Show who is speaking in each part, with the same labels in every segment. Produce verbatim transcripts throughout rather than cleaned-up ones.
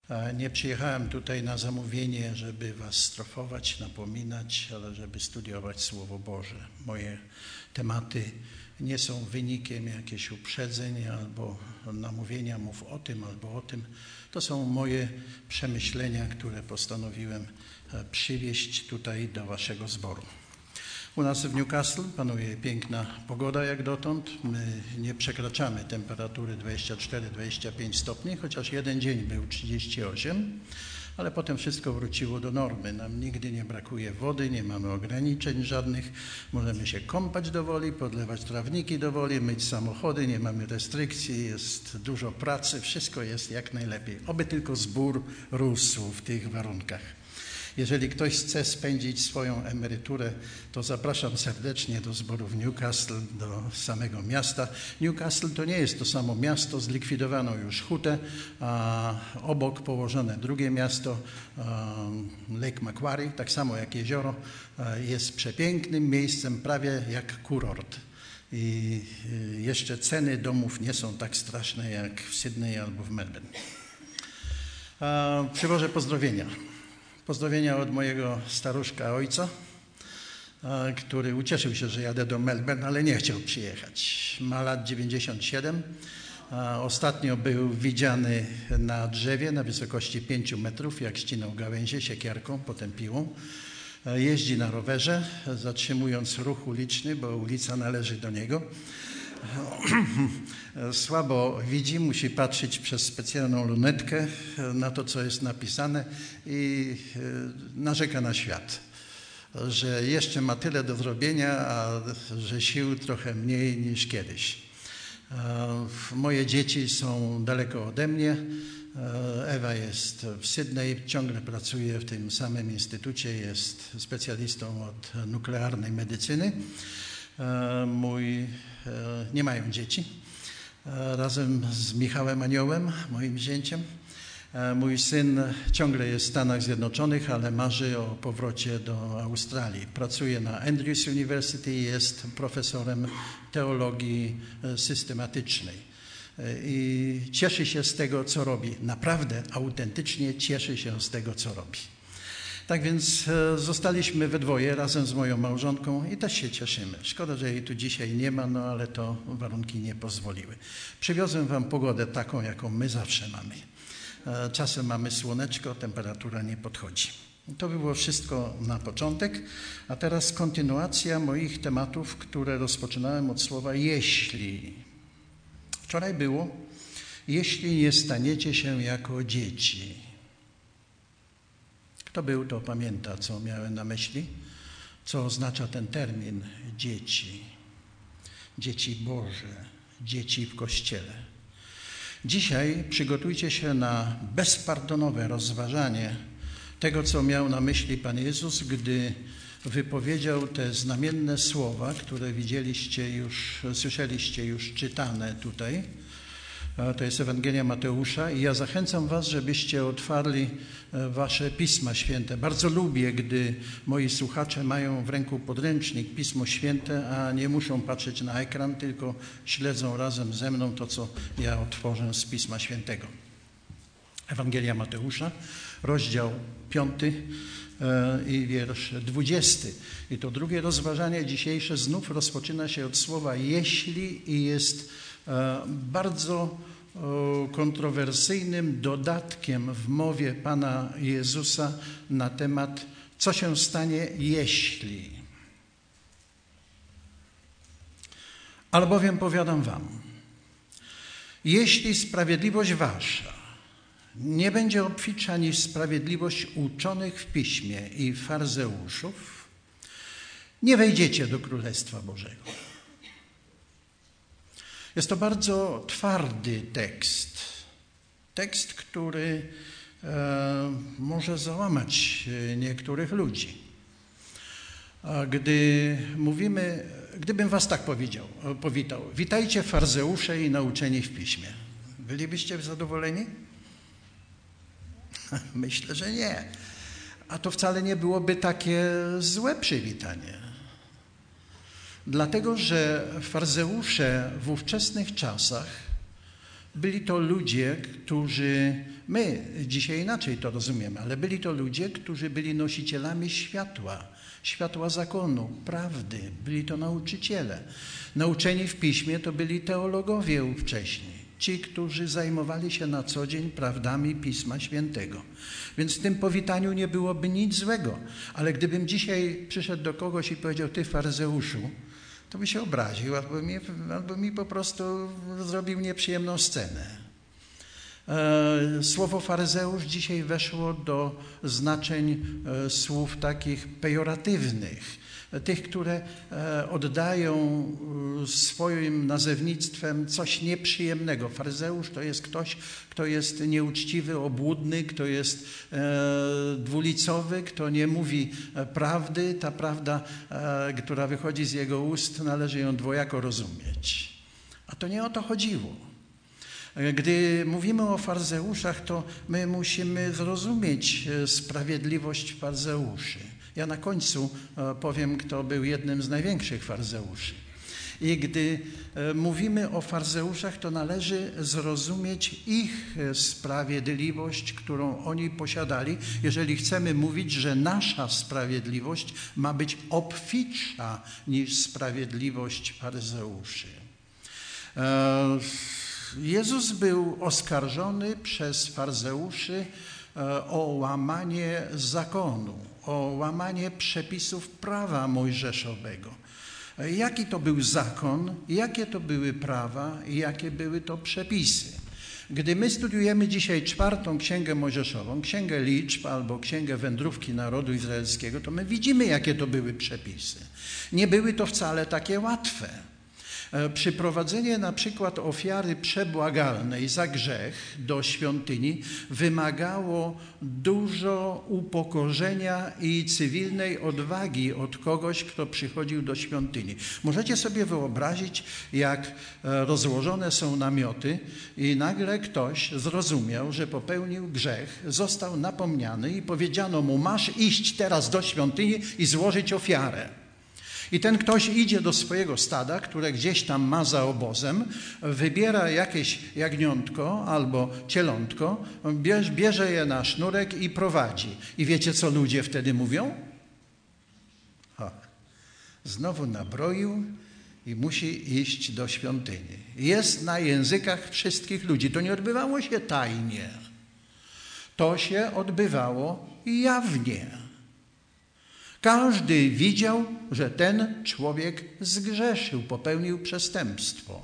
Speaker 1: Nie przyjechałem tutaj na zamówienie, żeby was strofować, napominać, ale żeby studiować Słowo Boże. Moje tematy nie są wynikiem jakichś uprzedzeń albo namówienia mów o tym albo o tym. To są moje przemyślenia, które postanowiłem przywieźć tutaj do waszego zboru. U nas w Newcastle panuje piękna pogoda jak dotąd. My nie przekraczamy temperatury dwadzieścia cztery dwadzieścia pięć stopni, chociaż jeden dzień był trzydzieści osiem, ale potem wszystko wróciło do normy. Nam nigdy nie brakuje wody, nie mamy ograniczeń żadnych. Możemy się kąpać do woli, podlewać trawniki do woli, myć samochody, nie mamy restrykcji, jest dużo pracy, wszystko jest jak najlepiej. Oby tylko zbór rósł w tych warunkach. Jeżeli ktoś chce spędzić swoją emeryturę, to zapraszam serdecznie do zboru w Newcastle, do samego miasta. Newcastle to nie jest to samo miasto, zlikwidowano już hutę, a obok położone drugie miasto, Lake Macquarie, tak samo jak jezioro, jest przepięknym miejscem, prawie jak kurort. I jeszcze ceny domów nie są tak straszne jak w Sydney albo w Melbourne. Przywożę pozdrowienia. Pozdrowienia od mojego staruszka ojca, który ucieszył się, że jadę do Melbourne, ale nie chciał przyjechać. Ma lat dziewięćdziesiąt siedem. Ostatnio był widziany na drzewie na wysokości pięciu metrów, jak ścinał gałęzie siekierką, potem piłą. Jeździ na rowerze, zatrzymując ruch uliczny, bo ulica należy do niego. Słabo widzi, musi patrzeć przez specjalną lunetkę na to, co jest napisane i narzeka na świat, że jeszcze ma tyle do zrobienia, a że sił trochę mniej niż kiedyś. Moje dzieci są daleko ode mnie. Ewa jest w Sydney, ciągle pracuje w tym samym instytucie, jest specjalistą od nuklearnej medycyny. Mój, nie mają dzieci, razem z Michałem Aniołem, moim zięciem. Mój syn ciągle jest w Stanach Zjednoczonych, ale marzy o powrocie do Australii. Pracuje na Andrews University, jest profesorem teologii systematycznej i cieszy się z tego, co robi. Naprawdę, autentycznie cieszy się z tego, co robi. Tak więc zostaliśmy we dwoje razem z moją małżonką i też się cieszymy. Szkoda, że jej tu dzisiaj nie ma, no ale to warunki nie pozwoliły. Przywiozłem wam pogodę taką, jaką my zawsze mamy. Czasem mamy słoneczko, temperatura nie podchodzi. To by było wszystko na początek, a teraz kontynuacja moich tematów, które rozpoczynałem od słowa jeśli. Wczoraj było, jeśli nie staniecie się jako dzieci. Kto był, to pamięta, co miałem na myśli, co oznacza ten termin dzieci, dzieci Boże, dzieci w Kościele. Dzisiaj przygotujcie się na bezpardonowe rozważanie tego, co miał na myśli Pan Jezus, gdy wypowiedział te znamienne słowa, które widzieliście już, słyszeliście już czytane tutaj. To jest Ewangelia Mateusza i ja zachęcam was, żebyście otwarli wasze Pisma Święte. Bardzo lubię, gdy moi słuchacze mają w ręku podręcznik, Pismo Święte, a nie muszą patrzeć na ekran, tylko śledzą razem ze mną to, co ja otworzę z Pisma Świętego. Ewangelia Mateusza, rozdział piąty i wiersz dwudziesty. I to drugie rozważanie dzisiejsze znów rozpoczyna się od słowa jeśli i jest bardzo kontrowersyjnym dodatkiem w mowie Pana Jezusa na temat, co się stanie, jeśli. Albowiem powiadam wam, jeśli sprawiedliwość wasza nie będzie obfitsza niż sprawiedliwość uczonych w piśmie i faryzeuszów, nie wejdziecie do Królestwa Bożego. Jest to bardzo twardy tekst. Tekst, który e, może załamać niektórych ludzi. A gdy mówimy, gdybym was tak powiedział, powitał, witajcie faryzeusze i nauczeni w piśmie. Bylibyście zadowoleni? Myślę, że nie. A to wcale nie byłoby takie złe przywitanie. Dlatego, że faryzeusze w ówczesnych czasach byli to ludzie, którzy My dzisiaj inaczej to rozumiemy, ale byli to ludzie, którzy byli nosicielami światła, światła zakonu, prawdy. Byli to nauczyciele. Nauczeni w piśmie to byli teologowie ówcześni. Ci, którzy zajmowali się na co dzień prawdami Pisma Świętego. Więc w tym powitaniu nie byłoby nic złego. Ale gdybym dzisiaj przyszedł do kogoś i powiedział: ty faryzeuszu, to by się obraził albo mi, albo mi po prostu zrobił nieprzyjemną scenę. Słowo faryzeusz dzisiaj weszło do znaczeń słów takich pejoratywnych. Tych, które oddają swoim nazewnictwem coś nieprzyjemnego. Faryzeusz to jest ktoś, kto jest nieuczciwy, obłudny, kto jest dwulicowy, kto nie mówi prawdy. Ta prawda, która wychodzi z jego ust, należy ją dwojako rozumieć. A to nie o to chodziło. Gdy mówimy o faryzeuszach, to my musimy zrozumieć sprawiedliwość faryzeuszy. Ja na końcu powiem, kto był jednym z największych faryzeuszy. I gdy mówimy o faryzeuszach, to należy zrozumieć ich sprawiedliwość, którą oni posiadali, jeżeli chcemy mówić, że nasza sprawiedliwość ma być obfitsza niż sprawiedliwość faryzeuszy. Jezus był oskarżony przez faryzeuszy o łamanie zakonu, o łamanie przepisów prawa mojżeszowego. Jaki to był zakon, jakie to były prawa i jakie były to przepisy? Gdy my studiujemy dzisiaj czwartą Księgę Mojżeszową, Księgę Liczb albo Księgę Wędrówki Narodu Izraelskiego, to my widzimy, jakie to były przepisy. Nie były to wcale takie łatwe. Przyprowadzenie na przykład ofiary przebłagalnej za grzech do świątyni wymagało dużo upokorzenia i cywilnej odwagi od kogoś, kto przychodził do świątyni. Możecie sobie wyobrazić, jak rozłożone są namioty i nagle ktoś zrozumiał, że popełnił grzech, został napomniany i powiedziano mu: masz iść teraz do świątyni i złożyć ofiarę. I ten ktoś idzie do swojego stada, które gdzieś tam ma za obozem, wybiera jakieś jagniątko albo cielątko, bierze je na sznurek i prowadzi. I wiecie, co ludzie wtedy mówią? Ha, znowu nabroił i musi iść do świątyni. Jest na językach wszystkich ludzi. To nie odbywało się tajnie. To się odbywało jawnie. Każdy widział, że ten człowiek zgrzeszył, popełnił przestępstwo.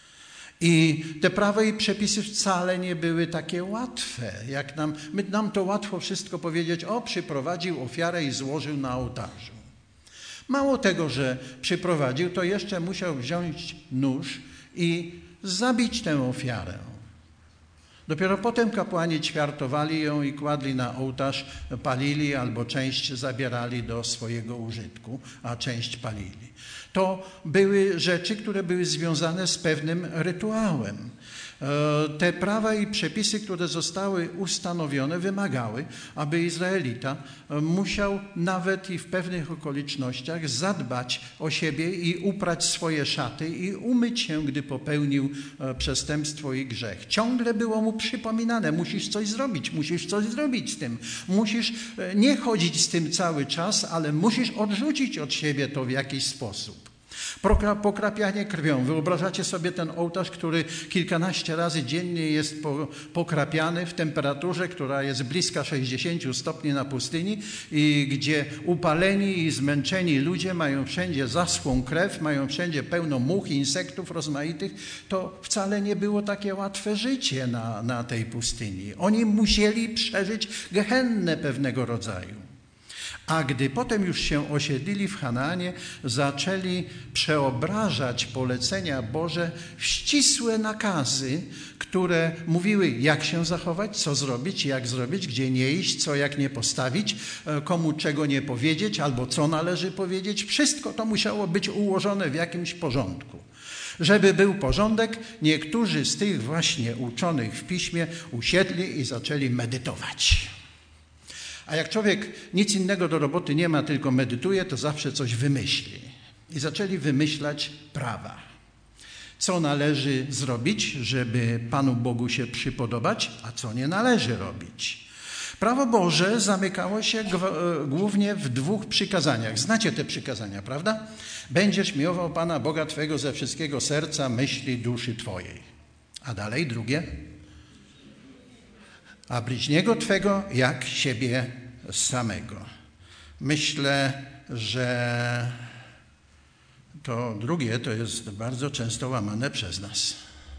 Speaker 1: I te prawa i przepisy wcale nie były takie łatwe, jak nam, my, nam to łatwo wszystko powiedzieć: o, przyprowadził ofiarę i złożył na ołtarzu. Mało tego, że przyprowadził, to jeszcze musiał wziąć nóż i zabić tę ofiarę. Dopiero potem kapłani ćwiartowali ją i kładli na ołtarz, palili albo część zabierali do swojego użytku, a część palili. To były rzeczy, które były związane z pewnym rytuałem. Te prawa i przepisy, które zostały ustanowione, wymagały, aby Izraelita musiał nawet i w pewnych okolicznościach zadbać o siebie i uprać swoje szaty i umyć się, gdy popełnił przestępstwo i grzech. Ciągle było mu przypominane: musisz coś zrobić, musisz coś zrobić z tym. Musisz nie chodzić z tym cały czas, ale musisz odrzucić od siebie to w jakiś sposób. Pokrapianie krwią. Wyobrażacie sobie ten ołtarz, który kilkanaście razy dziennie jest pokrapiany w temperaturze, która jest bliska sześćdziesięciu stopni na pustyni i gdzie upaleni i zmęczeni ludzie mają wszędzie zaschłą krew, mają wszędzie pełno much, insektów rozmaitych. To wcale nie było takie łatwe życie na, na tej pustyni. Oni musieli przeżyć gehennę pewnego rodzaju. A gdy potem już się osiedlili w Kanaanie, zaczęli przeobrażać polecenia Boże w ścisłe nakazy, które mówiły, jak się zachować, co zrobić, jak zrobić, gdzie nie iść, co jak nie postawić, komu czego nie powiedzieć albo co należy powiedzieć. Wszystko to musiało być ułożone w jakimś porządku. Żeby był porządek, niektórzy z tych właśnie uczonych w piśmie usiedli i zaczęli medytować. A jak człowiek nic innego do roboty nie ma, tylko medytuje, to zawsze coś wymyśli. I zaczęli wymyślać prawa. Co należy zrobić, żeby Panu Bogu się przypodobać, a co nie należy robić. Prawo Boże zamykało się głównie w dwóch przykazaniach. Znacie te przykazania, prawda? Będziesz miłował Pana Boga Twego ze wszystkiego serca, myśli, duszy Twojej. A dalej drugie. A bliźniego Twego jak siebie samego. Myślę, że to drugie to jest bardzo często łamane przez nas.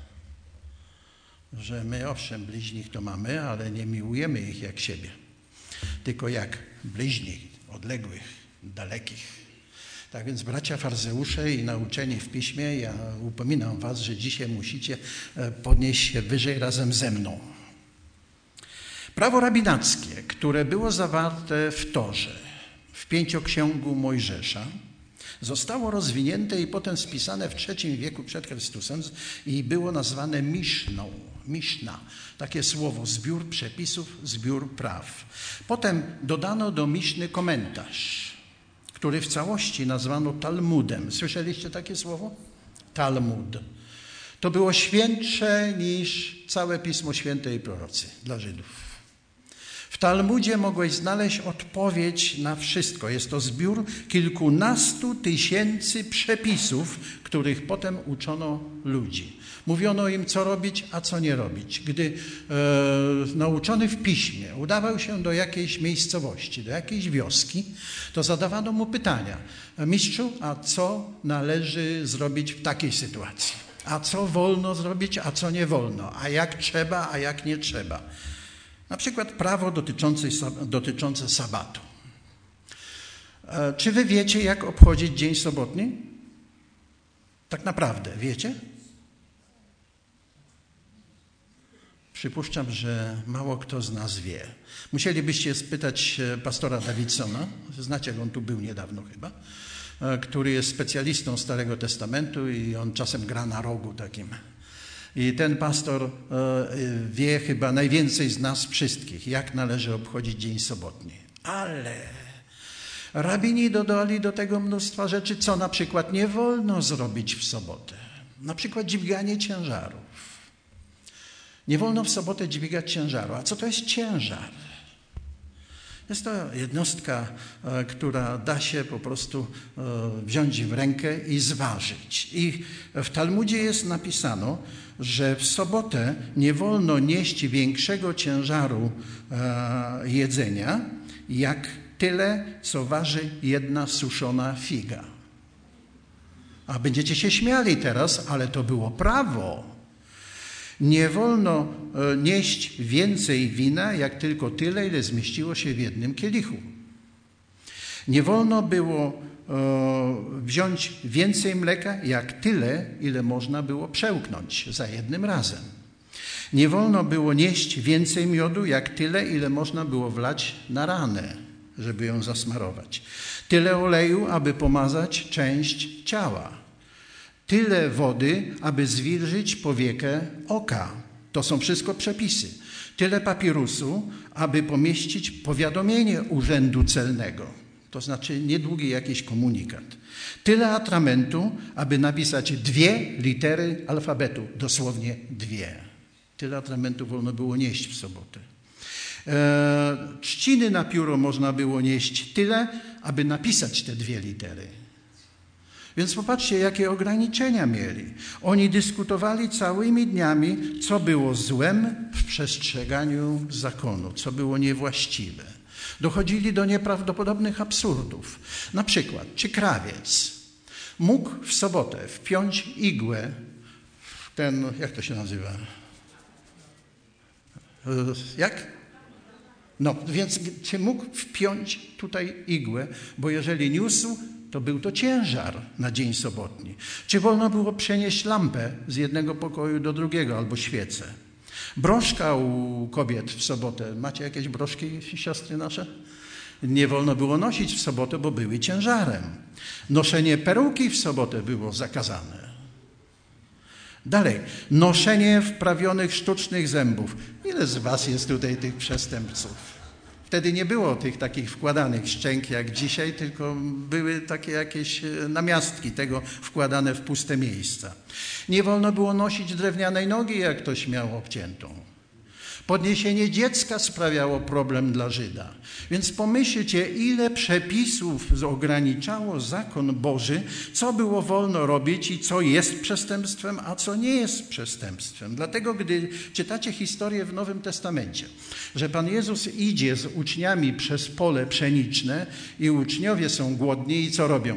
Speaker 1: Że my owszem bliźnich to mamy, ale nie miłujemy ich jak siebie. Tylko jak bliźnich, odległych, dalekich. Tak więc bracia faryzeusze i nauczeni w piśmie, ja upominam was, że dzisiaj musicie podnieść się wyżej razem ze mną. Prawo rabinackie, które było zawarte w Torze, w pięcioksięgu Mojżesza, zostało rozwinięte i potem spisane w trzecim wieku przed Chrystusem i było nazwane Miszną. Miszna, takie słowo, zbiór przepisów, zbiór praw. Potem dodano do Miszny komentarz, który w całości nazwano Talmudem. Słyszeliście takie słowo? Talmud. To było świętsze niż całe Pismo Święte i prorocy dla Żydów. W Talmudzie mogłeś znaleźć odpowiedź na wszystko. Jest to zbiór kilkunastu tysięcy przepisów, których potem uczono ludzi. Mówiono im, co robić, a co nie robić. Gdy e, nauczony w piśmie udawał się do jakiejś miejscowości, do jakiejś wioski, to zadawano mu pytania. Mistrzu, a co należy zrobić w takiej sytuacji? A co wolno zrobić, a co nie wolno? A jak trzeba, a jak nie trzeba? Na przykład prawo dotyczące, dotyczące sabatu. Czy wy wiecie, jak obchodzić dzień sobotni? Tak naprawdę, wiecie? Przypuszczam, że mało kto z nas wie. Musielibyście spytać pastora Dawidsona, znacie go, on tu był niedawno chyba, który jest specjalistą Starego Testamentu i on czasem gra na rogu takim. I ten pastor wie chyba najwięcej z nas wszystkich, jak należy obchodzić dzień sobotni. Ale rabini dodali do tego mnóstwa rzeczy, co na przykład nie wolno zrobić w sobotę. Na przykład dźwiganie ciężarów. Nie wolno w sobotę dźwigać ciężaru. A co to jest ciężar? Jest to jednostka, która da się po prostu wziąć w rękę i zważyć. I w Talmudzie jest napisano, że w sobotę nie wolno nieść większego ciężaru jedzenia, jak tyle, co waży jedna suszona figa. A będziecie się śmiali teraz, ale to było prawo. Nie wolno nieść więcej wina, jak tylko tyle, ile zmieściło się w jednym kielichu. Nie wolno było wziąć więcej mleka, jak tyle, ile można było przełknąć za jednym razem. Nie wolno było nieść więcej miodu, jak tyle, ile można było wlać na ranę, żeby ją zasmarować. Tyle oleju, aby pomazać część ciała. Tyle wody, aby zwilżyć powiekę oka. To są wszystko przepisy. Tyle papirusu, aby pomieścić powiadomienie urzędu celnego. To znaczy niedługi jakiś komunikat. Tyle atramentu, aby napisać dwie litery alfabetu. Dosłownie dwie. Tyle atramentu wolno było nieść w sobotę. E, trzciny na pióro można było nieść tyle, aby napisać te dwie litery. Więc popatrzcie, jakie ograniczenia mieli. Oni dyskutowali całymi dniami, co było złem w przestrzeganiu zakonu, co było niewłaściwe. Dochodzili do nieprawdopodobnych absurdów. Na przykład, czy krawiec mógł w sobotę wpiąć igłę w ten, jak to się nazywa? Jak? No, więc czy mógł wpiąć tutaj igłę, bo jeżeli niósł, to był to ciężar na dzień sobotni. Czy wolno było przenieść lampę z jednego pokoju do drugiego albo świecę? Broszka u kobiet w sobotę. Macie jakieś broszki, siostry nasze? Nie wolno było nosić w sobotę, bo były ciężarem. Noszenie peruki w sobotę było zakazane. Dalej, noszenie wprawionych sztucznych zębów. Ile z was jest tutaj tych przestępców? W Wtedy nie było tych takich wkładanych szczęk jak dzisiaj, tylko były takie jakieś namiastki tego wkładane w puste miejsca. Nie wolno było nosić drewnianej nogi, jak ktoś miał obciętą. Podniesienie dziecka sprawiało problem dla Żyda. Więc pomyślcie, ile przepisów ograniczało zakon Boży, co było wolno robić i co jest przestępstwem, a co nie jest przestępstwem. Dlatego, gdy czytacie historię w Nowym Testamencie, że Pan Jezus idzie z uczniami przez pole pszeniczne i uczniowie są głodni i co robią?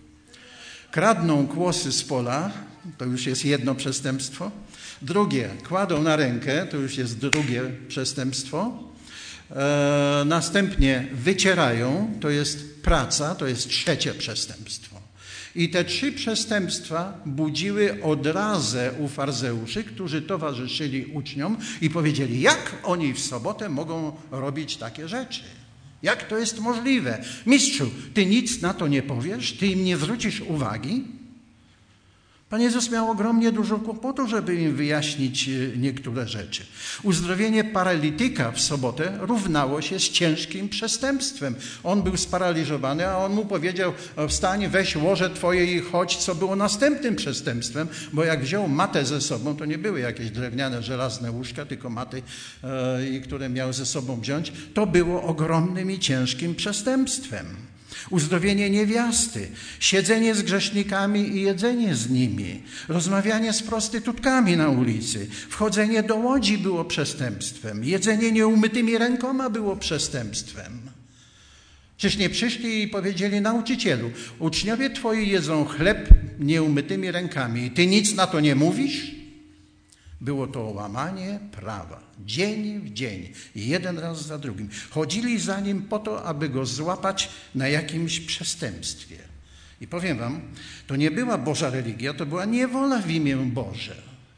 Speaker 1: Kradną kłosy z pola, to już jest jedno przestępstwo. Drugie, kładą na rękę, to już jest drugie przestępstwo. E, następnie wycierają, to jest praca, to jest trzecie przestępstwo. I te trzy przestępstwa budziły odrazę u faryzeuszy, którzy towarzyszyli uczniom i powiedzieli, jak oni w sobotę mogą robić takie rzeczy? Jak to jest możliwe? Mistrzu, ty nic na to nie powiesz? Ty im nie zwrócisz uwagi? Pan Jezus miał ogromnie dużo kłopotu, żeby im wyjaśnić niektóre rzeczy. Uzdrowienie paralityka w sobotę równało się z ciężkim przestępstwem. On był sparaliżowany, a on mu powiedział, wstań, weź łoże twoje i chodź, co było następnym przestępstwem, bo jak wziął matę ze sobą, to nie były jakieś drewniane, żelazne łóżka, tylko maty, e, które miał ze sobą wziąć, to było ogromnym i ciężkim przestępstwem. Uzdrowienie niewiasty, siedzenie z grzesznikami i jedzenie z nimi, rozmawianie z prostytutkami na ulicy, wchodzenie do łodzi było przestępstwem, jedzenie nieumytymi rękoma było przestępstwem. Czyż nie przyszli i powiedzieli nauczycielu, uczniowie twoi jedzą chleb nieumytymi rękami i ty nic na to nie mówisz? Było to łamanie prawa, dzień w dzień, jeden raz za drugim. Chodzili za nim po to, aby go złapać na jakimś przestępstwie. I powiem wam, to nie była Boża religia, to była niewola w imię Boże.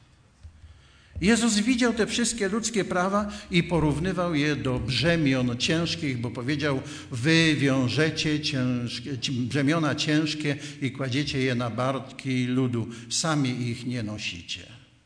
Speaker 1: Jezus widział te wszystkie ludzkie prawa i porównywał je do brzemion ciężkich, bo powiedział, wy wiążecie ciężkie, brzemiona ciężkie i kładziecie je na barki ludu, sami ich nie nosicie.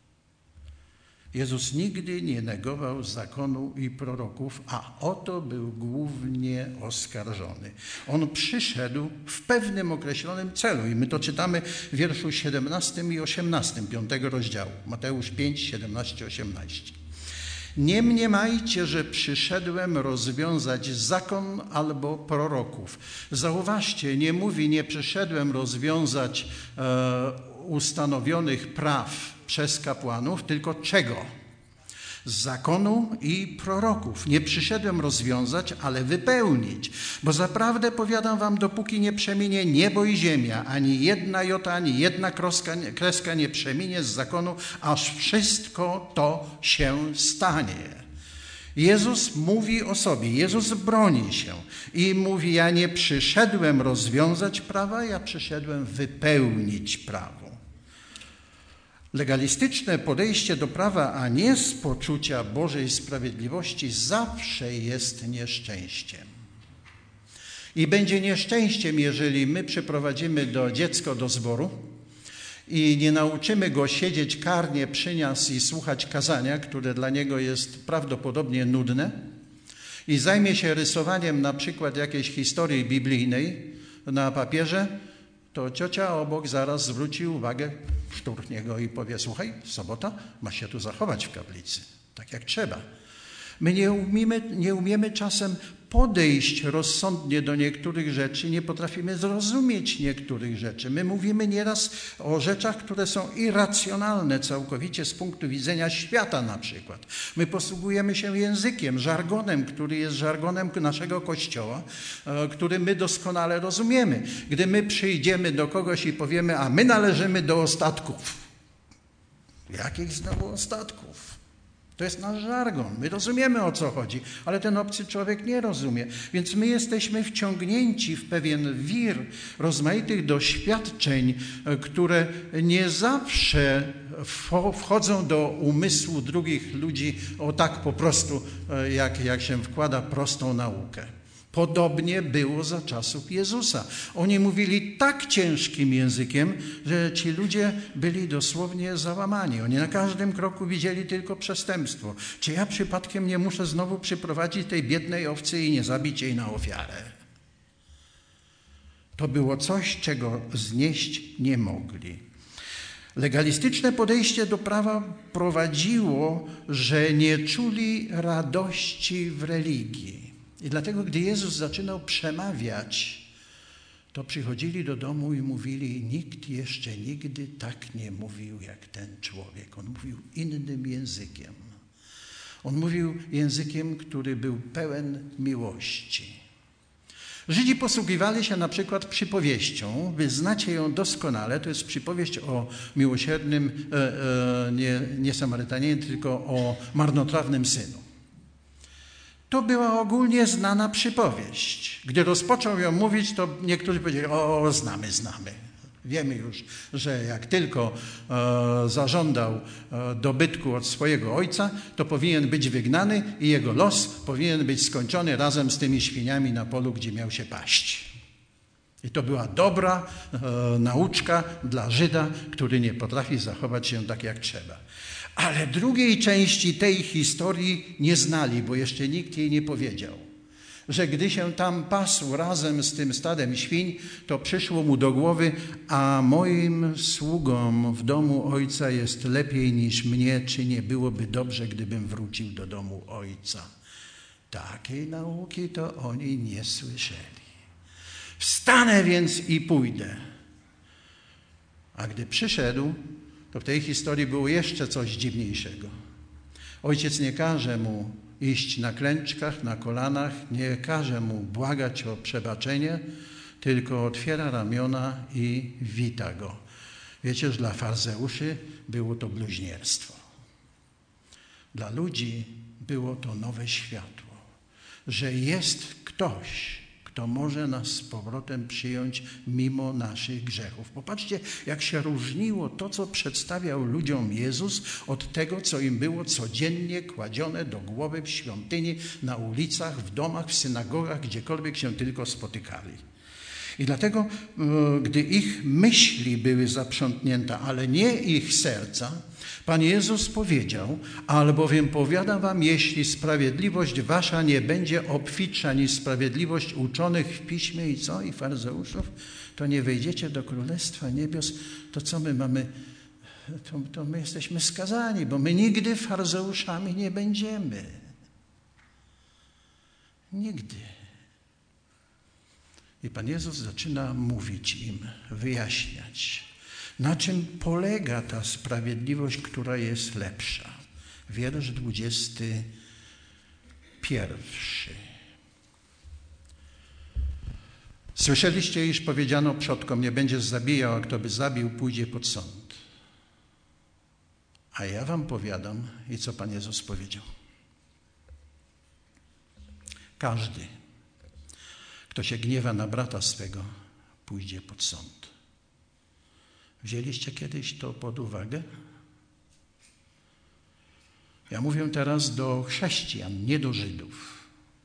Speaker 1: Jezus nigdy nie negował zakonu i proroków, a o to był głównie oskarżony. On przyszedł w pewnym określonym celu i my to czytamy w wierszu siedemnastym i osiemnastym, piątego rozdziału. Mateusz pięć, siedemnaście, osiemnaście. Nie mniemajcie, że przyszedłem rozwiązać zakon albo proroków. Zauważcie, nie mówi, nie przyszedłem rozwiązać e, ustanowionych praw przez kapłanów, tylko czego? Z zakonu i proroków. Nie przyszedłem rozwiązać, ale wypełnić. Bo zaprawdę powiadam wam, dopóki nie przeminie niebo i ziemia, ani jedna jota, ani jedna kreska, kreska nie przeminie z zakonu, aż wszystko to się stanie. Jezus mówi o sobie, Jezus broni się i mówi, ja nie przyszedłem rozwiązać prawa, ja przyszedłem wypełnić prawo. Legalistyczne podejście do prawa, a nie z poczucia Bożej sprawiedliwości, zawsze jest nieszczęściem. I będzie nieszczęściem, jeżeli my przyprowadzimy do dziecko do zboru i nie nauczymy go siedzieć karnie przy nas i słuchać kazania, które dla niego jest prawdopodobnie nudne, i zajmie się rysowaniem na przykład jakiejś historii biblijnej na papierze, to ciocia obok zaraz zwróci uwagę, szturchnie go i powie, słuchaj, sobota, masz się tu zachować w kaplicy, tak jak trzeba. My nie umiemy, nie umiemy czasem podejść rozsądnie do niektórych rzeczy, nie potrafimy zrozumieć niektórych rzeczy. My mówimy nieraz o rzeczach, które są irracjonalne całkowicie z punktu widzenia świata na przykład. My posługujemy się językiem, żargonem, który jest żargonem naszego Kościoła, który my doskonale rozumiemy. Gdy my przyjdziemy do kogoś i powiemy, a my należymy do ostatków. Jakich znowu ostatków? To jest nasz żargon. My rozumiemy, o co chodzi, ale ten obcy człowiek nie rozumie. Więc my jesteśmy wciągnięci w pewien wir rozmaitych doświadczeń, które nie zawsze wchodzą do umysłu drugich ludzi o tak po prostu, jak, jak się wkłada prostą naukę. Podobnie było za czasów Jezusa. Oni mówili tak ciężkim językiem, że ci ludzie byli dosłownie załamani. Oni na każdym kroku widzieli tylko przestępstwo. Czy ja przypadkiem nie muszę znowu przyprowadzić tej biednej owcy i nie zabić jej na ofiarę? To było coś, czego znieść nie mogli. Legalistyczne podejście do prawa prowadziło, że nie czuli radości w religii. I dlatego, gdy Jezus zaczynał przemawiać, to przychodzili do domu i mówili, nikt jeszcze nigdy tak nie mówił jak ten człowiek. On mówił innym językiem. On mówił językiem, który był pełen miłości. Żydzi posługiwali się na przykład przypowieścią, wy znacie ją doskonale, to jest przypowieść o miłosiernym, e, e, nie, nie Samarytaninie, tylko o marnotrawnym synu. To była ogólnie znana przypowieść. Gdy rozpoczął ją mówić, to niektórzy powiedzieli, o, znamy, znamy. Wiemy już, że jak tylko e, zażądał e, dobytku od swojego ojca, to powinien być wygnany i jego los powinien być skończony razem z tymi świniami na polu, gdzie miał się paść. I to była dobra e, nauczka dla Żyda, który nie potrafi zachować się tak jak trzeba. Ale drugiej części tej historii nie znali, bo jeszcze nikt jej nie powiedział. Że gdy się tam pasł razem z tym stadem świń, to przyszło mu do głowy, a moim sługom w domu ojca jest lepiej niż mnie, czy nie byłoby dobrze, gdybym wrócił do domu ojca. Takiej nauki to oni nie słyszeli. Wstanę więc i pójdę. A gdy przyszedł, to w tej historii było jeszcze coś dziwniejszego. Ojciec nie każe mu iść na klęczkach, na kolanach, nie każe mu błagać o przebaczenie, tylko otwiera ramiona i wita go. Wiecie, że dla faryzeuszy było to bluźnierstwo. Dla ludzi było to nowe światło, że jest ktoś, kto może nas z powrotem przyjąć mimo naszych grzechów. Popatrzcie, jak się różniło to, co przedstawiał ludziom Jezus, od tego, co im było codziennie kładzione do głowy w świątyni, na ulicach, w domach, w synagogach, gdziekolwiek się tylko spotykali. I dlatego, gdy ich myśli były zaprzątnięte, ale nie ich serca, Pan Jezus powiedział, albowiem powiadam wam, jeśli sprawiedliwość wasza nie będzie obfitsza niż sprawiedliwość uczonych w piśmie i co? I faryzeuszów, to nie wejdziecie do Królestwa Niebios. To co my mamy? To, to my jesteśmy skazani, bo my nigdy faryzeuszami nie będziemy. Nigdy. I Pan Jezus zaczyna mówić im, wyjaśniać, na czym polega ta sprawiedliwość, która jest lepsza. Wiersz dwudziesty pierwszy. Słyszeliście, iż powiedziano przodkom, nie będziesz zabijał, a kto by zabił, pójdzie pod sąd. A ja wam powiadam, i co Pan Jezus powiedział. Każdy, kto się gniewa na brata swego, pójdzie pod sąd. Wzięliście kiedyś to pod uwagę? Ja mówię teraz do chrześcijan, nie do Żydów.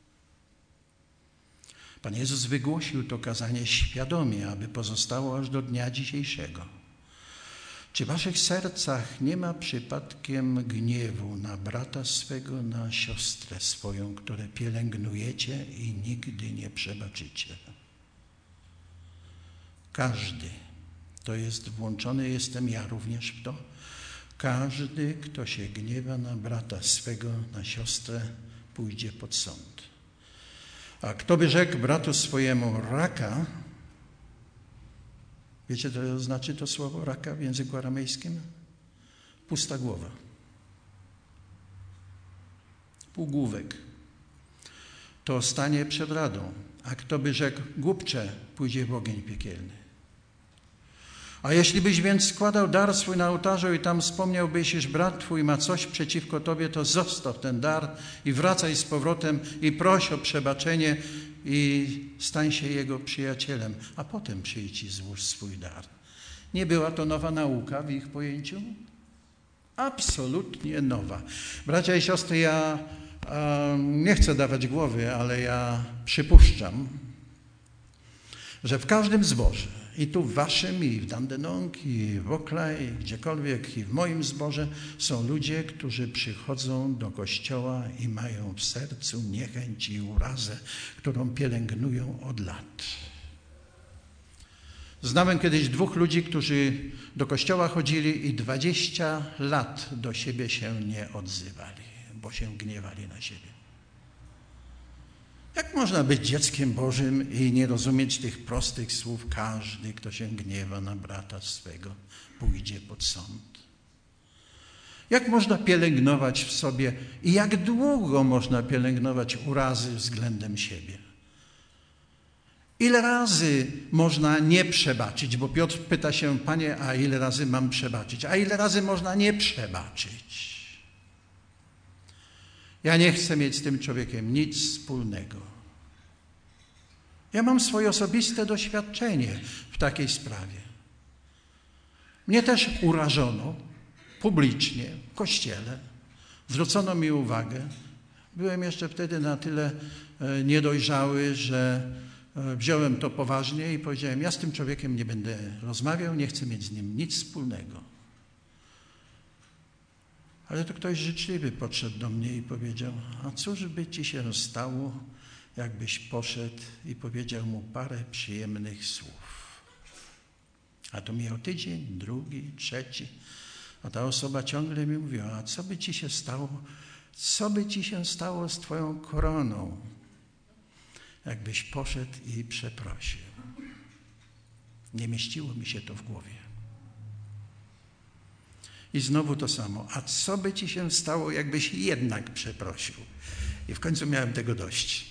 Speaker 1: Pan Jezus wygłosił to kazanie świadomie, aby pozostało aż do dnia dzisiejszego. Czy w waszych sercach nie ma przypadkiem gniewu na brata swego, na siostrę swoją, które pielęgnujecie i nigdy nie przebaczycie? Każdy, to jest włączony, jestem ja również w to, każdy, kto się gniewa na brata swego, na siostrę, pójdzie pod sąd. A kto by rzekł bratu swojemu raka, wiecie, co to znaczy to słowo raka w języku aramejskim? Pusta głowa. Półgłówek. To stanie przed radą. A kto by rzekł głupcze, pójdzie w ogień piekielny. A jeśli byś więc składał dar swój na ołtarzu i tam wspomniałbyś, iż brat twój ma coś przeciwko tobie, to zostaw ten dar i wracaj z powrotem i proś o przebaczenie i stań się jego przyjacielem, a potem przyjdź i złóż swój dar. Nie była to nowa nauka w ich pojęciu? Absolutnie nowa. Bracia i siostry, ja Nie chcę dawać głowy, ale ja przypuszczam, że w każdym zborze, i tu w waszym, i w Dandenong, i w Oklaj, i gdziekolwiek, i w moim zborze, są ludzie, którzy przychodzą do kościoła i mają w sercu niechęć i urazę, którą pielęgnują od lat. Znałem kiedyś dwóch ludzi, którzy do kościoła chodzili i dwadzieścia lat do siebie się nie odzywali, bo się gniewali na siebie. Jak można być dzieckiem Bożym i nie rozumieć tych prostych słów? Każdy, kto się gniewa na brata swego, pójdzie pod sąd. Jak można pielęgnować w sobie i jak długo można pielęgnować urazy względem siebie? Ile razy można nie przebaczyć? Bo Piotr pyta się, Panie, a ile razy mam przebaczyć? A ile razy można nie przebaczyć? Ja nie chcę mieć z tym człowiekiem nic wspólnego. Ja mam swoje osobiste doświadczenie w takiej sprawie. Mnie też urażono publicznie w kościele. Zwrócono mi uwagę. Byłem jeszcze wtedy na tyle niedojrzały, że wziąłem to poważnie i powiedziałem, ja z tym człowiekiem nie będę rozmawiał, nie chcę mieć z nim nic wspólnego. Ale to ktoś życzliwy podszedł do mnie i powiedział, a cóż by ci się stało, jakbyś poszedł i powiedział mu parę przyjemnych słów. A to mijał tydzień, drugi, trzeci, a ta osoba ciągle mi mówiła, a co by ci się stało, co by ci się stało z twoją koroną, jakbyś poszedł i przeprosił. Nie mieściło mi się to w głowie. I znowu to samo. A co by ci się stało, jakbyś jednak przeprosił? I w końcu miałem tego dość.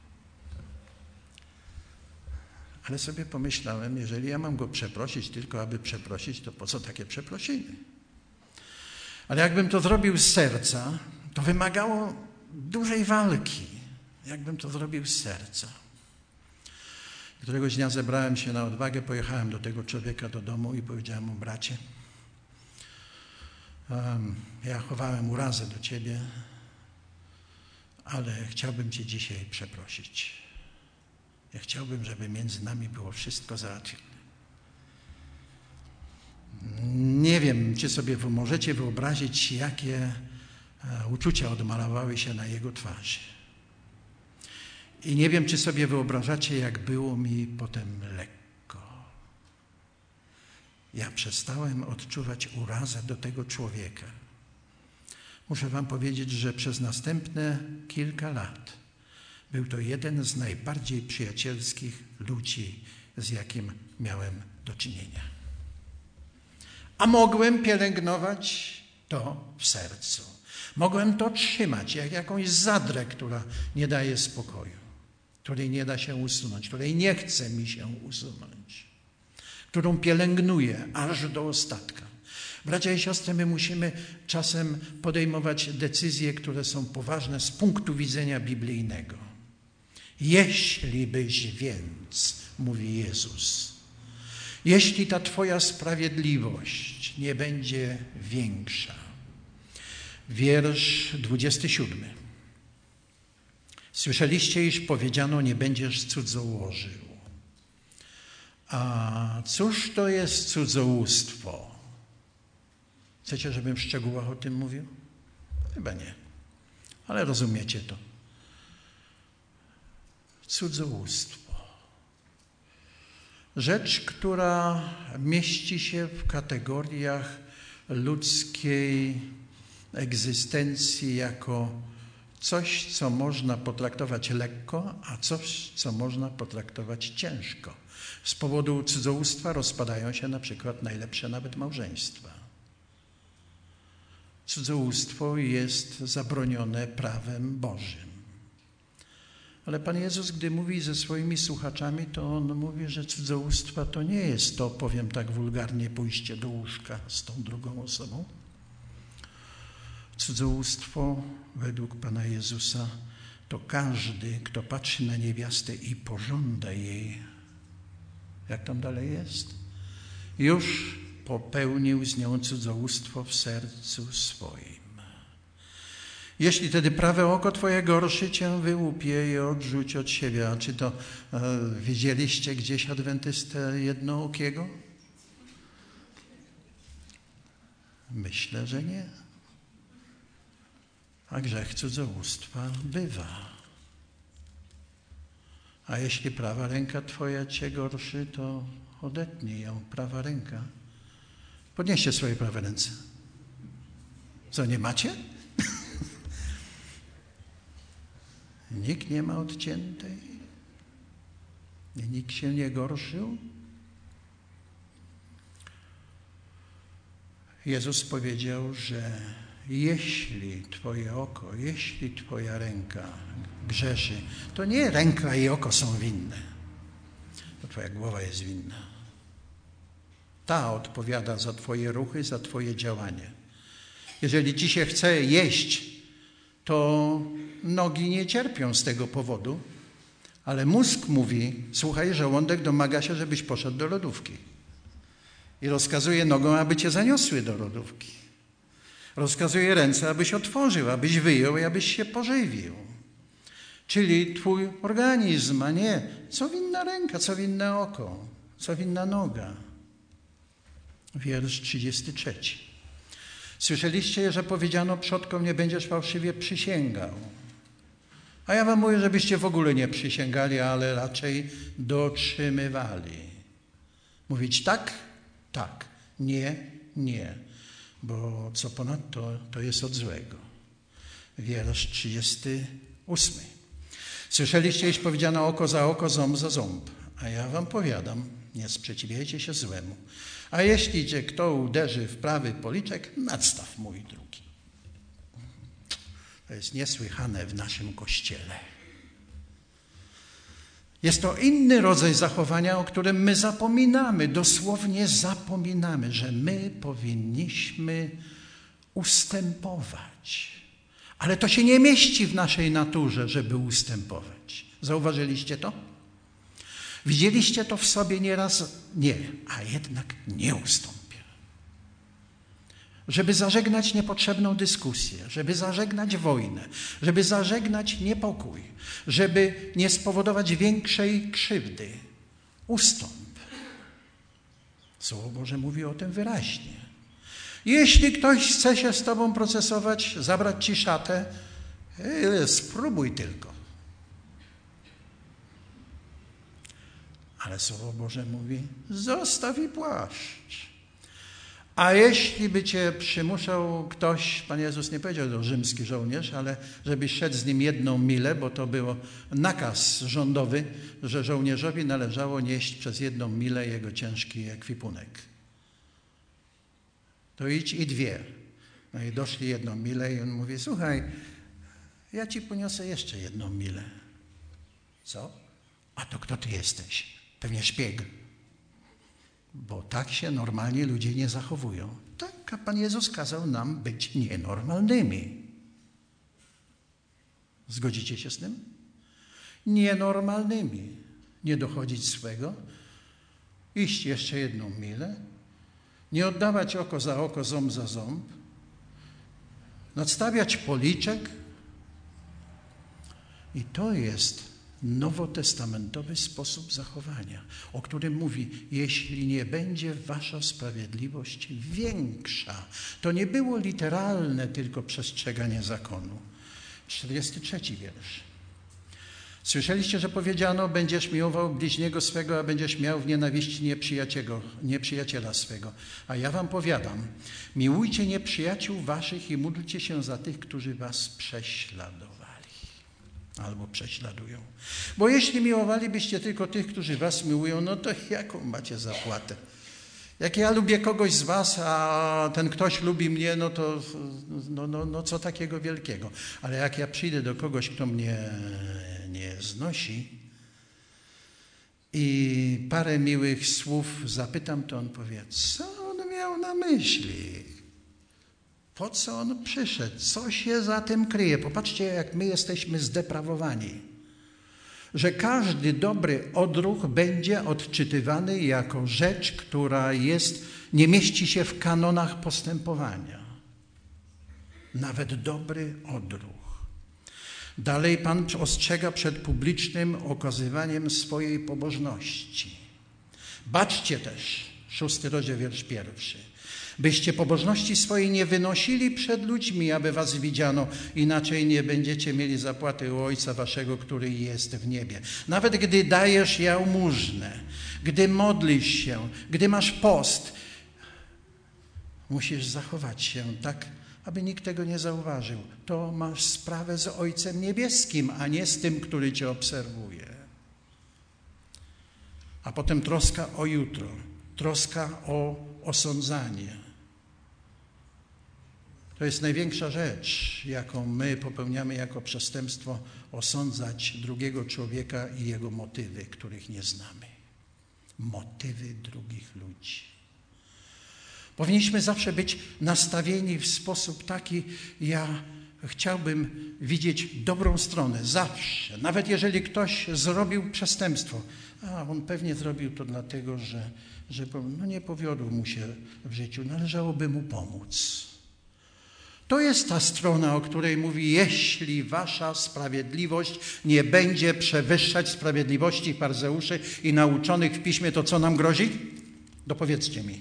Speaker 1: Ale sobie pomyślałem, jeżeli ja mam go przeprosić tylko, aby przeprosić, to po co takie przeprosiny? Ale jakbym to zrobił z serca, to wymagało dużej walki. Jakbym to zrobił z serca. Któregoś dnia zebrałem się na odwagę, pojechałem do tego człowieka do domu i powiedziałem mu, bracie, um, ja chowałem urazę do ciebie, ale chciałbym cię dzisiaj przeprosić. Ja chciałbym, żeby między nami było wszystko załatwione. Nie wiem, czy sobie możecie wyobrazić, jakie uczucia odmalowały się na jego twarzy. I nie wiem, czy sobie wyobrażacie, jak było mi potem lekko. Ja przestałem odczuwać urazę do tego człowieka. Muszę wam powiedzieć, że przez następne kilka lat był to jeden z najbardziej przyjacielskich ludzi, z jakim miałem do czynienia. A mogłem pielęgnować to w sercu. Mogłem to trzymać jak jakąś zadrę, która nie daje spokoju, której nie da się usunąć, której nie chce mi się usunąć, którą pielęgnuję aż do ostatka. Bracia i siostry, my musimy czasem podejmować decyzje, które są poważne z punktu widzenia biblijnego. Jeśli byś więc, mówi Jezus, jeśli ta twoja sprawiedliwość nie będzie większa. Wiersz dwudziesty siódmy. Słyszeliście, iż powiedziano, nie będziesz cudzołożył. A cóż to jest cudzołóstwo? Chcecie, żebym w szczegółach o tym mówił? Chyba nie, ale rozumiecie to. Cudzołóstwo. Rzecz, która mieści się w kategoriach ludzkiej egzystencji jako coś, co można potraktować lekko, a coś, co można potraktować ciężko. Z powodu cudzołóstwa rozpadają się na przykład najlepsze nawet małżeństwa. Cudzołóstwo jest zabronione prawem Bożym. Ale Pan Jezus, gdy mówi ze swoimi słuchaczami, to On mówi, że cudzołóstwa to nie jest to, powiem tak wulgarnie, pójście do łóżka z tą drugą osobą. Cudzołóstwo według Pana Jezusa to każdy, kto patrzy na niewiastę i pożąda jej, jak tam dalej jest, już popełnił z nią cudzołóstwo w sercu swoim. Jeśli tedy prawe oko twoje gorszy cię wyłupie i odrzuć od siebie. A czy to e, widzieliście gdzieś adwentystę jednookiego? Myślę, że nie. A grzech cudzołóstwa bywa. A jeśli prawa ręka twoja cię gorszy, to odetnij ją, prawa ręka. Podnieście swoje prawe ręce. Co, nie macie? Nikt nie ma odciętej. Nikt się nie gorszył. Jezus powiedział, że jeśli twoje oko, jeśli twoja ręka grzeszy, to nie ręka i oko są winne. To twoja głowa jest winna. Ta odpowiada za twoje ruchy, za twoje działanie. Jeżeli ci się chce jeść, to nogi nie cierpią z tego powodu, ale mózg mówi, słuchaj, żołądek domaga się, żebyś poszedł do lodówki. I rozkazuje nogom, aby cię zaniosły do lodówki. Rozkazuje ręce, abyś otworzył, abyś wyjął i abyś się pożywił. Czyli twój organizm, a nie co winna ręka, co winne oko, co winna noga. Wiersz trzydziesty trzeci. Słyszeliście, że powiedziano przodkom, nie będziesz fałszywie przysięgał. A ja wam mówię, żebyście w ogóle nie przysięgali, ale raczej dotrzymywali. Mówić tak, tak, nie, nie. Bo co ponadto, to jest od złego. Wiersz trzydziesty ósmy. Słyszeliście, iż powiedziano oko za oko, ząb za ząb. A ja wam powiadam, nie sprzeciwiajcie się złemu. A jeśli cię kto uderzy w prawy policzek, nadstaw mój drugi. To jest niesłychane w naszym Kościele. Jest to inny rodzaj zachowania, o którym my zapominamy, dosłownie zapominamy, że my powinniśmy ustępować. Ale to się nie mieści w naszej naturze, żeby ustępować. Zauważyliście to? Widzieliście to w sobie nieraz? Nie, a jednak nie ustąpię. Żeby zażegnać niepotrzebną dyskusję, żeby zażegnać wojnę, żeby zażegnać niepokój, żeby nie spowodować większej krzywdy. Ustąp. Słowo Boże mówi o tym wyraźnie. Jeśli ktoś chce się z tobą procesować, zabrać ci szatę, spróbuj tylko. Ale Słowo Boże mówi, zostaw i płaszcz. A jeśli by cię przymuszał ktoś, Pan Jezus nie powiedział do rzymski żołnierz, ale żebyś szedł z nim jedną milę, bo to był nakaz rządowy, że żołnierzowi należało nieść przez jedną milę jego ciężki ekwipunek. To idź i dwie. No i doszli jedną milę i on mówi, słuchaj, ja ci poniosę jeszcze jedną milę. Co? A to kto ty jesteś? Pewnie szpieg. Bo tak się normalnie ludzie nie zachowują. Tak, a Pan Jezus kazał nam być nienormalnymi. Zgodzicie się z tym? Nienormalnymi. Nie dochodzić swego, iść jeszcze jedną milę, nie oddawać oko za oko, ząb za ząb, nadstawiać policzek. I to jest nowotestamentowy sposób zachowania, o którym mówi, jeśli nie będzie wasza sprawiedliwość większa. To nie było literalne tylko przestrzeganie zakonu. czterdziesty trzeci wiersz. Słyszeliście, że powiedziano, będziesz miłował bliźniego swego, a będziesz miał w nienawiści nieprzyjaciela, nieprzyjaciela swego. A ja wam powiadam, miłujcie nieprzyjaciół waszych i módlcie się za tych, którzy was prześladowali. Albo prześladują. Bo jeśli miłowalibyście tylko tych, którzy was miłują, no to jaką macie zapłatę? Jak ja lubię kogoś z was, a ten ktoś lubi mnie, no to no, no, no co takiego wielkiego. Ale jak ja przyjdę do kogoś, kto mnie nie znosi i parę miłych słów zapytam, to on powie, co on miał na myśli? Po co on przyszedł? Co się za tym kryje? Popatrzcie, jak my jesteśmy zdeprawowani. Że każdy dobry odruch będzie odczytywany jako rzecz, która jest, nie mieści się w kanonach postępowania. nawet dobry odruch. Dalej Pan ostrzega przed publicznym okazywaniem swojej pobożności. Baczcie też, szósty rozdział, wiersz pierwszy, byście pobożności swojej nie wynosili przed ludźmi, aby was widziano, inaczej nie będziecie mieli zapłaty u Ojca waszego, który jest w niebie. Nawet gdy dajesz jałmużnę, gdy modlisz się, gdy masz post, musisz zachować się tak, aby nikt tego nie zauważył. To masz sprawę z Ojcem Niebieskim, a nie z tym, który cię obserwuje. A potem troska o jutro, troska o osądzanie. To jest największa rzecz, jaką my popełniamy jako przestępstwo, osądzać drugiego człowieka i jego motywy, których nie znamy. Motywy drugich ludzi. Powinniśmy zawsze być nastawieni w sposób taki, ja chciałbym widzieć dobrą stronę, zawsze. Nawet jeżeli ktoś zrobił przestępstwo, a on pewnie zrobił to dlatego, że, że no nie powiodło mu się w życiu, należałoby mu pomóc. To jest ta strona, o której mówi, jeśli wasza sprawiedliwość nie będzie przewyższać sprawiedliwości faryzeuszy i nauczonych w piśmie, to co nam grozi? Dopowiedzcie mi.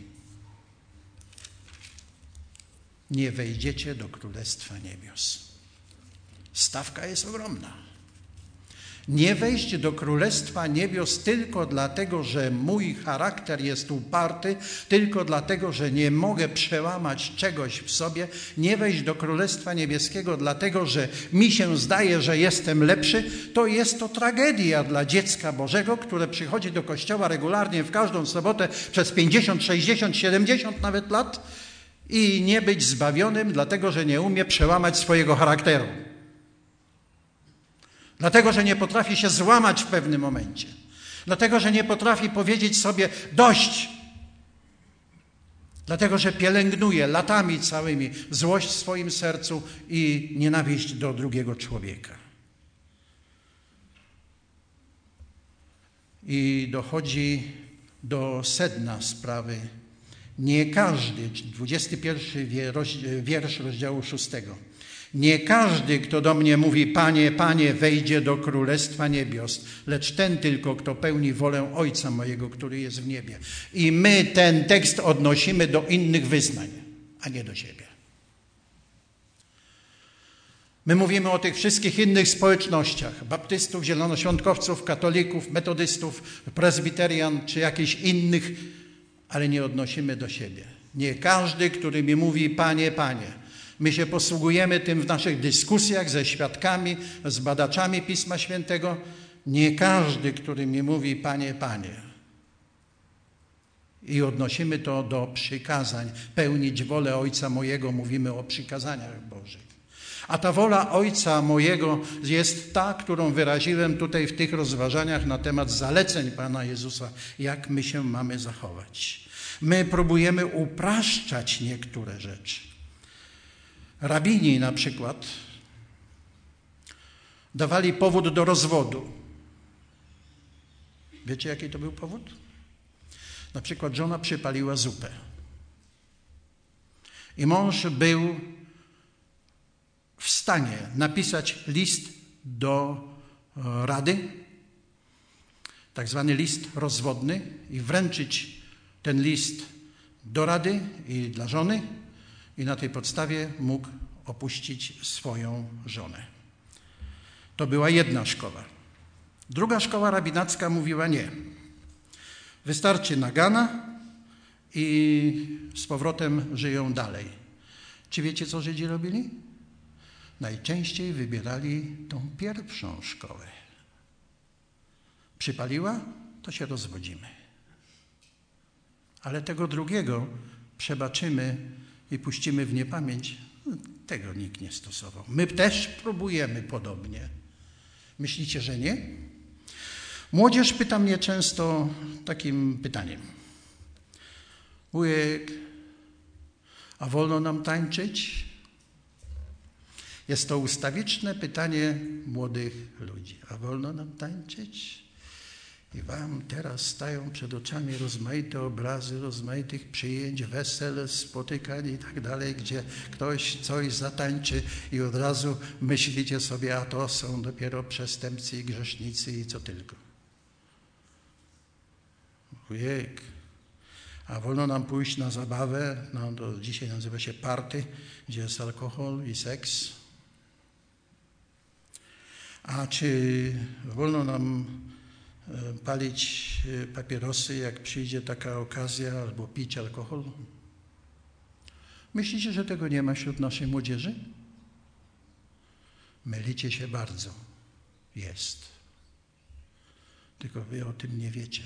Speaker 1: Nie wejdziecie do Królestwa Niebios. Stawka jest ogromna. Nie wejść do Królestwa Niebios tylko dlatego, że mój charakter jest uparty, tylko dlatego, że nie mogę przełamać czegoś w sobie. Nie wejść do Królestwa Niebieskiego dlatego, że mi się zdaje, że jestem lepszy. To jest to tragedia dla dziecka Bożego, które przychodzi do kościoła regularnie w każdą sobotę przez pięćdziesiąt, sześćdziesiąt, siedemdziesiąt nawet lat i nie być zbawionym, dlatego, że nie umie przełamać swojego charakteru. Dlatego, że nie potrafi się złamać w pewnym momencie. Dlatego, że nie potrafi powiedzieć sobie dość. Dlatego, że pielęgnuje latami całymi złość w swoim sercu i nienawiść do drugiego człowieka. I dochodzi do sedna sprawy. Nie każdy, dwudziesty pierwszy wiersz rozdziału szóstego. Nie każdy, kto do mnie mówi, Panie, Panie, wejdzie do Królestwa Niebios, lecz ten tylko, kto pełni wolę Ojca mojego, który jest w niebie. I my ten tekst odnosimy do innych wyznań, a nie do siebie. My mówimy o tych wszystkich innych społecznościach, baptystów, zielonoświątkowców, katolików, metodystów, prezbiterian czy jakichś innych, ale nie odnosimy do siebie. Nie każdy, który mi mówi, Panie, Panie. My się posługujemy tym w naszych dyskusjach ze świadkami, z badaczami Pisma Świętego. Nie każdy, który mi mówi, Panie, Panie. I odnosimy to do przykazań. Pełnić wolę Ojca mojego, mówimy o przykazaniach Bożych. A ta wola Ojca mojego jest ta, którą wyraziłem tutaj w tych rozważaniach na temat zaleceń Pana Jezusa, jak my się mamy zachować. My próbujemy upraszczać niektóre rzeczy. Rabini na przykład dawali powód do rozwodu. Wiecie, jaki to był powód? Na przykład żona przypaliła zupę. I mąż był w stanie napisać list do rady, tak zwany list rozwodny, i wręczyć ten list do rady i dla żony, i na tej podstawie mógł opuścić swoją żonę. To była jedna szkoła. Druga szkoła rabinacka mówiła nie. Wystarczy nagana i z powrotem żyją dalej. Czy wiecie, co Żydzi robili? Najczęściej wybierali tą pierwszą szkołę. Przypaliła, to się rozwodzimy. Ale tego drugiego przebaczymy i puścimy w niepamięć. Tego nikt nie stosował. My też próbujemy podobnie. Myślicie, że nie? Młodzież pyta mnie często takim pytaniem. Wujek, a wolno nam tańczyć? Jest to ustawiczne pytanie młodych ludzi. A wolno nam tańczyć? I wam teraz stają przed oczami rozmaite obrazy rozmaitych przyjęć, wesel, spotykań i tak dalej, gdzie ktoś coś zatańczy i od razu myślicie sobie, a to są dopiero przestępcy i grzesznicy i co tylko. Ojej. A wolno nam pójść na zabawę, no to dzisiaj nazywa się party, gdzie jest alkohol i seks. A czy wolno nam palić papierosy, jak przyjdzie taka okazja, albo pić alkohol? Myślicie, że tego nie ma wśród naszej młodzieży? Mylicie się bardzo. Jest. Tylko wy o tym nie wiecie.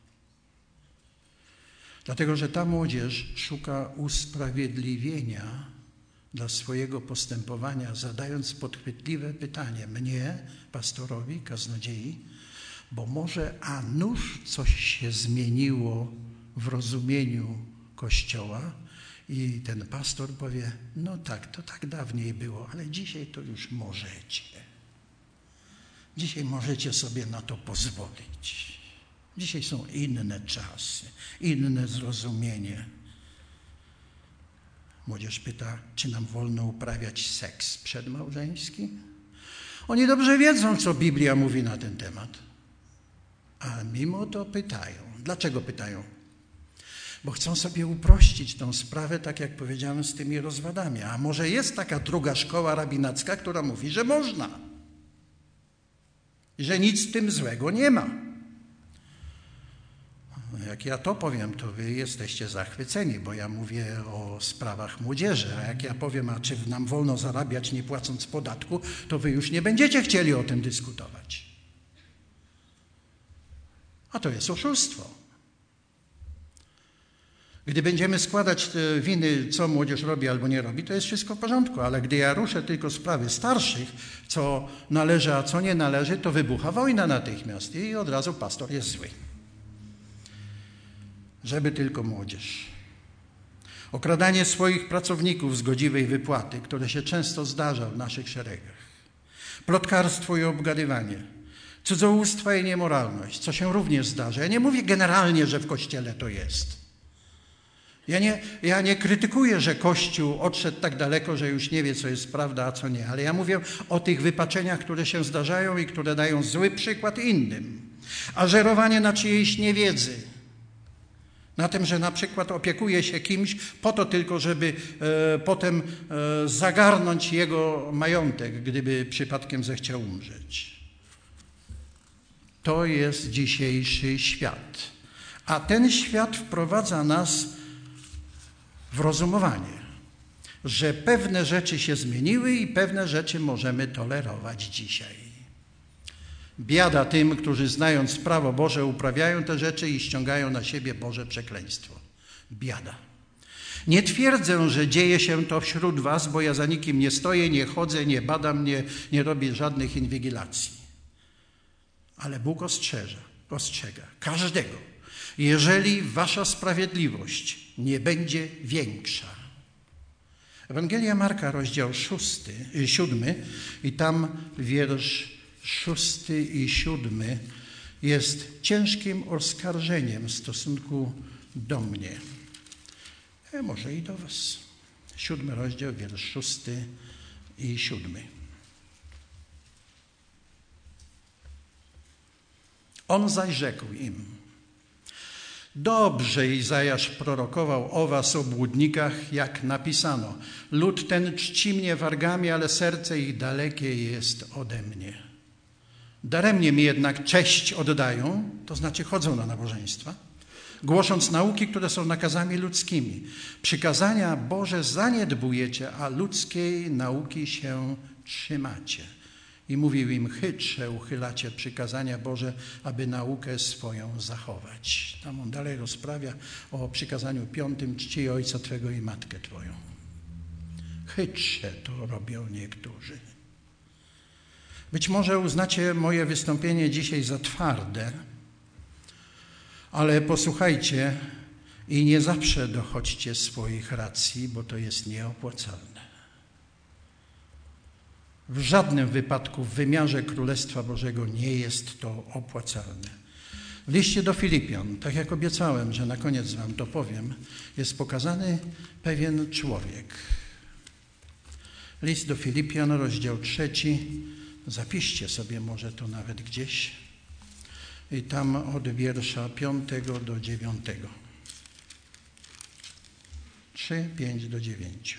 Speaker 1: Dlatego, że ta młodzież szuka usprawiedliwienia dla swojego postępowania, zadając podchwytliwe pytanie mnie, pastorowi, kaznodziei, bo może a nuż coś się zmieniło w rozumieniu Kościoła i ten pastor powie, no tak, to tak dawniej było, ale dzisiaj to już możecie. Dzisiaj możecie sobie na to pozwolić. Dzisiaj są inne czasy, inne zrozumienie. Młodzież pyta, czy nam wolno uprawiać seks przedmałżeński? Oni dobrze wiedzą, co Biblia mówi na ten temat. A mimo to pytają. Dlaczego pytają? Bo chcą sobie uprościć tą sprawę, tak jak powiedziałem, z tymi rozwadami. A może jest taka druga szkoła rabinacka, która mówi, że można. Że nic z tym złego nie ma. Jak ja to powiem, to wy jesteście zachwyceni, bo ja mówię o sprawach młodzieży. A jak ja powiem, a czy nam wolno zarabiać nie płacąc podatku, to wy już nie będziecie chcieli o tym dyskutować. A to jest oszustwo. Gdy będziemy składać te winy, co młodzież robi albo nie robi, to jest wszystko w porządku, ale gdy ja ruszę tylko sprawy starszych, co należy, a co nie należy, to wybucha wojna natychmiast i od razu pastor jest zły. Żeby tylko młodzież. Okradanie swoich pracowników z godziwej wypłaty, które się często zdarza w naszych szeregach. Plotkarstwo i obgadywanie. Cudzołóstwa i niemoralność, co się również zdarza. Ja nie mówię generalnie, że w Kościele to jest. Ja nie, ja nie krytykuję, że Kościół odszedł tak daleko, że już nie wie, co jest prawda, a co nie. Ale ja mówię o tych wypaczeniach, które się zdarzają i które dają zły przykład innym. A żerowanie na czyjejś niewiedzy. Na tym, że na przykład opiekuje się kimś po to tylko, żeby e, potem e, zagarnąć jego majątek, gdyby przypadkiem zechciał umrzeć. To jest dzisiejszy świat. A ten świat wprowadza nas w rozumowanie, że pewne rzeczy się zmieniły i pewne rzeczy możemy tolerować dzisiaj. Biada tym, którzy znając prawo Boże uprawiają te rzeczy i ściągają na siebie Boże przekleństwo. Biada. Nie twierdzę, że dzieje się to wśród was, bo ja za nikim nie stoję, nie chodzę, nie badam, nie, nie robię żadnych inwigilacji. Ale Bóg ostrzeża, ostrzega każdego. Jeżeli wasza sprawiedliwość nie będzie większa. Ewangelia Marka, rozdział szósty, siódmy i tam wiersz szósty i siódmy jest ciężkim oskarżeniem w stosunku do mnie. E, może i do was. Siódmy rozdział, wiersz szósty i siódmy. On zaś rzekł im: dobrze Izajasz prorokował o was, obłudnikach, jak napisano: lud ten czci mnie wargami, ale serce ich dalekie jest ode mnie. Daremnie mi jednak cześć oddają, to znaczy chodzą na nabożeństwa, głosząc nauki, które są nakazami ludzkimi. Przykazania Boże zaniedbujecie, a ludzkiej nauki się trzymacie. I mówił im: chytrze uchylacie przykazania Boże, aby naukę swoją zachować. Tam on dalej rozprawia o przykazaniu piątym: czcij ojca twego i matkę twoją. Chytrze to robią niektórzy. Być może uznacie moje wystąpienie dzisiaj za twarde, ale posłuchajcie i nie zawsze dochodźcie swoich racji, bo to jest nieopłacalne. W żadnym wypadku w wymiarze Królestwa Bożego nie jest to opłacalne. W liście do Filipian, tak jak obiecałem, że na koniec wam to powiem, jest pokazany pewien człowiek. List do Filipian, rozdział trzeci. Zapiszcie sobie może to nawet gdzieś. I tam od wiersza piątego do dziewiątego. Trzy, pięć do dziewięciu.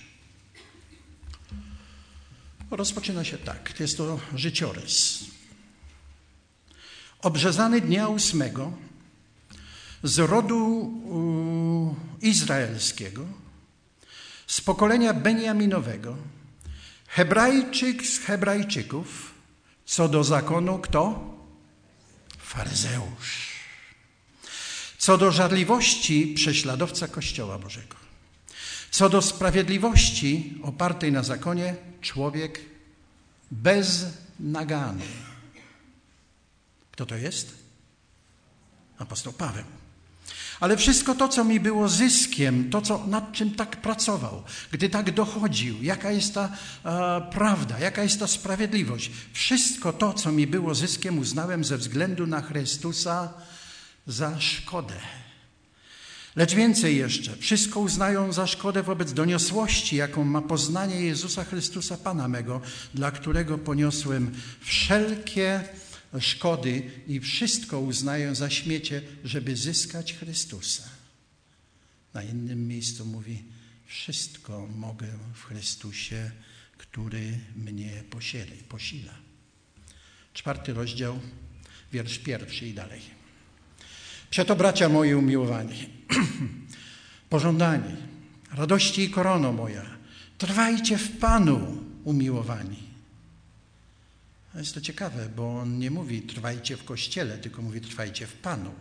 Speaker 1: Rozpoczyna się tak. Jest to życiorys. Obrzezany dnia ósmego z rodu izraelskiego, z pokolenia Beniaminowego, Hebrajczyk z Hebrajczyków, co do zakonu kto? Faryzeusz. Co do żarliwości prześladowca Kościoła Bożego. Co do sprawiedliwości opartej na zakonie człowiek bez nagany. Kto to jest? Apostoł Paweł. Ale wszystko to, co mi było zyskiem, to, co, nad czym tak pracował, gdy tak dochodził, jaka jest ta e, prawda, jaka jest ta sprawiedliwość, wszystko to, co mi było zyskiem, uznałem ze względu na Chrystusa za szkodę. Lecz więcej jeszcze, wszystko uznają za szkodę wobec doniosłości, jaką ma poznanie Jezusa Chrystusa, Pana mego, dla którego poniosłem wszelkie szkody i wszystko uznają za śmiecie, żeby zyskać Chrystusa. Na innym miejscu mówi, wszystko mogę w Chrystusie, który mnie posila. Czwarty rozdział, wiersz pierwszy i dalej. Przeto, bracia moi umiłowani, pożądani, radości i korono moja, trwajcie w Panu, umiłowani. Jest to ciekawe, bo on nie mówi trwajcie w Kościele, tylko mówi trwajcie w Panu.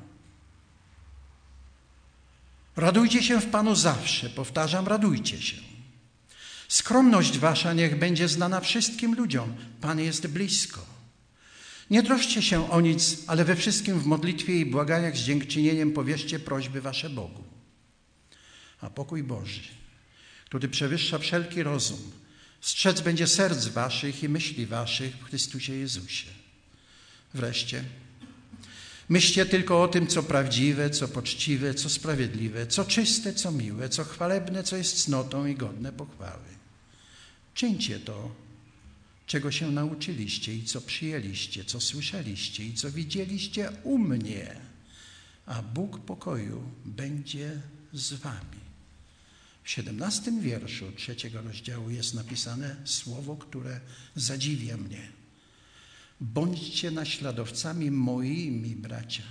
Speaker 1: Radujcie się w Panu zawsze, powtarzam, radujcie się. Skromność wasza niech będzie znana wszystkim ludziom. Pan jest blisko. Nie troszcie się o nic, ale we wszystkim w modlitwie i błaganiach z dziękczynieniem powierzcie prośby wasze Bogu. A pokój Boży, który przewyższa wszelki rozum, strzec będzie serc waszych i myśli waszych w Chrystusie Jezusie. Wreszcie, myślcie tylko o tym, co prawdziwe, co poczciwe, co sprawiedliwe, co czyste, co miłe, co chwalebne, co jest cnotą i godne pochwały. Czyńcie to, czego się nauczyliście i co przyjęliście, co słyszeliście i co widzieliście u mnie, a Bóg pokoju będzie z wami. W siedemnastym wierszu trzeciego rozdziału jest napisane słowo, które zadziwia mnie. Bądźcie naśladowcami moimi, bracia.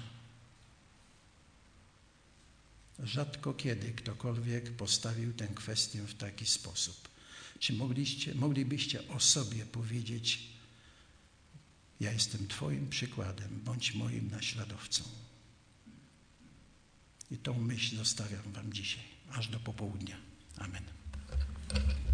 Speaker 1: Rzadko kiedy ktokolwiek postawił tę kwestię w taki sposób. Czy mogliście, moglibyście o sobie powiedzieć, ja jestem twoim przykładem, bądź moim naśladowcą. I tą myśl zostawiam wam dzisiaj, aż do popołudnia. Amen.